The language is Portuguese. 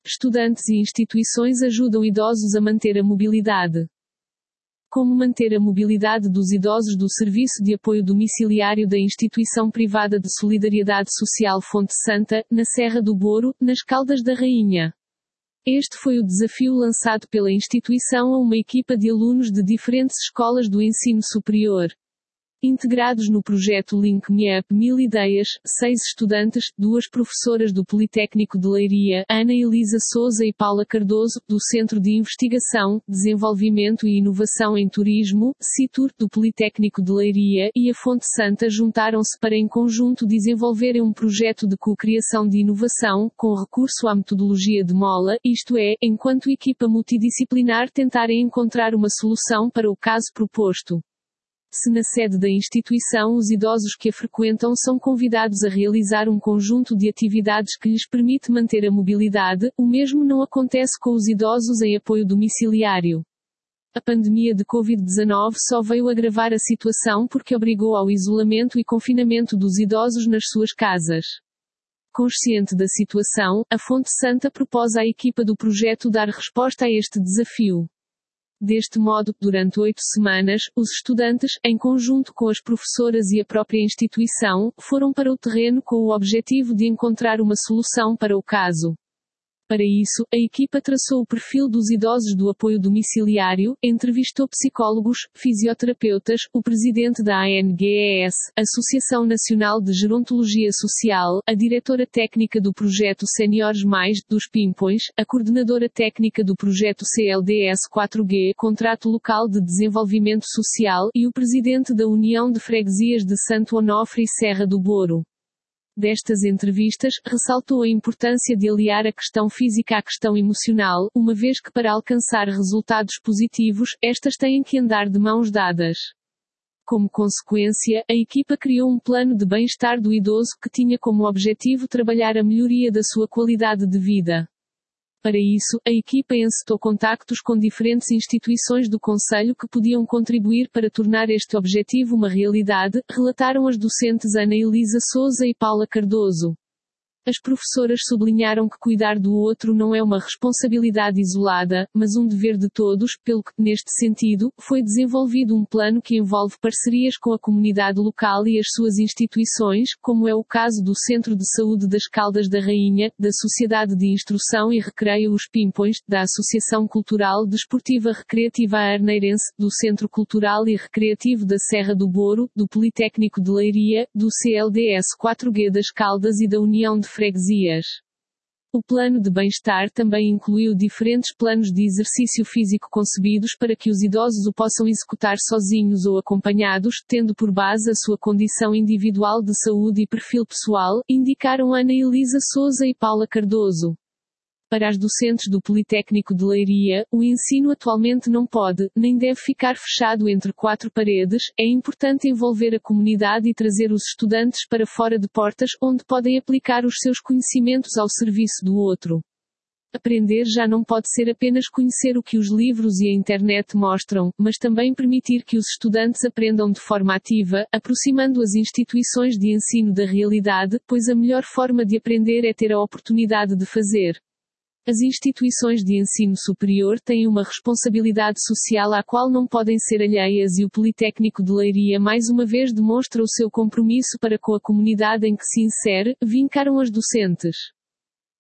estudantes e instituições ajudam idosos a manter a mobilidade. Como manter a mobilidade dos idosos do Serviço de Apoio Domiciliário da Instituição Privada de Solidariedade Social Fonte Santa, na Serra do Boro, nas Caldas da Rainha. Este foi o desafio lançado pela instituição a uma equipa de alunos de diferentes escolas do ensino superior. Integrados no projeto Link Me Up 1000 ideias, 6 estudantes, 2 professoras do Politécnico de Leiria, Ana Elisa Souza e Paula Cardoso, do Centro de Investigação, Desenvolvimento e Inovação em Turismo, CITUR, do Politécnico de Leiria, e a Fonte Santa juntaram-se para em conjunto desenvolverem um projeto de cocriação de inovação, com recurso à metodologia de Mola, isto é, enquanto equipa multidisciplinar tentarem encontrar uma solução para o caso proposto. Se na sede da instituição os idosos que a frequentam são convidados a realizar um conjunto de atividades que lhes permite manter a mobilidade, o mesmo não acontece com os idosos em apoio domiciliário. A pandemia de Covid-19 só veio agravar a situação porque obrigou ao isolamento e confinamento dos idosos nas suas casas. Consciente da situação, a Fonte Santa propôs à equipa do projeto dar resposta a este desafio. Deste modo, durante 8 semanas, os estudantes, em conjunto com as professoras e a própria instituição, foram para o terreno com o objetivo de encontrar uma solução para o caso. Para isso, a equipa traçou o perfil dos idosos do apoio domiciliário, entrevistou psicólogos, fisioterapeutas, o presidente da ANGES, Associação Nacional de Gerontologia Social, a diretora técnica do projeto Seniores Mais, dos Pimpões, a coordenadora técnica do projeto CLDS 4G, Contrato Local de Desenvolvimento Social, e o presidente da União de Freguesias de Santo Onofre e Serra do Boro. Destas entrevistas, ressaltou a importância de aliar a questão física à questão emocional, uma vez que para alcançar resultados positivos, estas têm que andar de mãos dadas. Como consequência, a equipa criou um plano de bem-estar do idoso que tinha como objetivo trabalhar a melhoria da sua qualidade de vida. Para isso, a equipa encetou contactos com diferentes instituições do concelho que podiam contribuir para tornar este objetivo uma realidade, relataram as docentes Ana Elisa Souza e Paula Cardoso. As professoras sublinharam que cuidar do outro não é uma responsabilidade isolada, mas um dever de todos, pelo que, neste sentido, foi desenvolvido um plano que envolve parcerias com a comunidade local e as suas instituições, como é o caso do Centro de Saúde das Caldas da Rainha, da Sociedade de Instrução e Recreio Os Pimpões, da Associação Cultural Desportiva Recreativa Arneirense, do Centro Cultural e Recreativo da Serra do Boro, do Politécnico de Leiria, do CLDS 4G das Caldas e da União de Freguesias. O plano de bem-estar também incluiu diferentes planos de exercício físico concebidos para que os idosos o possam executar sozinhos ou acompanhados, tendo por base a sua condição individual de saúde e perfil pessoal, indicaram Ana Elisa Souza e Paula Cardoso. Para as docentes do Politécnico de Leiria, o ensino atualmente não pode, nem deve ficar fechado entre 4 paredes, é importante envolver a comunidade e trazer os estudantes para fora de portas, onde podem aplicar os seus conhecimentos ao serviço do outro. Aprender já não pode ser apenas conhecer o que os livros e a internet mostram, mas também permitir que os estudantes aprendam de forma ativa, aproximando as instituições de ensino da realidade, pois a melhor forma de aprender é ter a oportunidade de fazer. As instituições de ensino superior têm uma responsabilidade social à qual não podem ser alheias e o Politécnico de Leiria mais uma vez demonstra o seu compromisso para com a comunidade em que se insere, vincaram as docentes.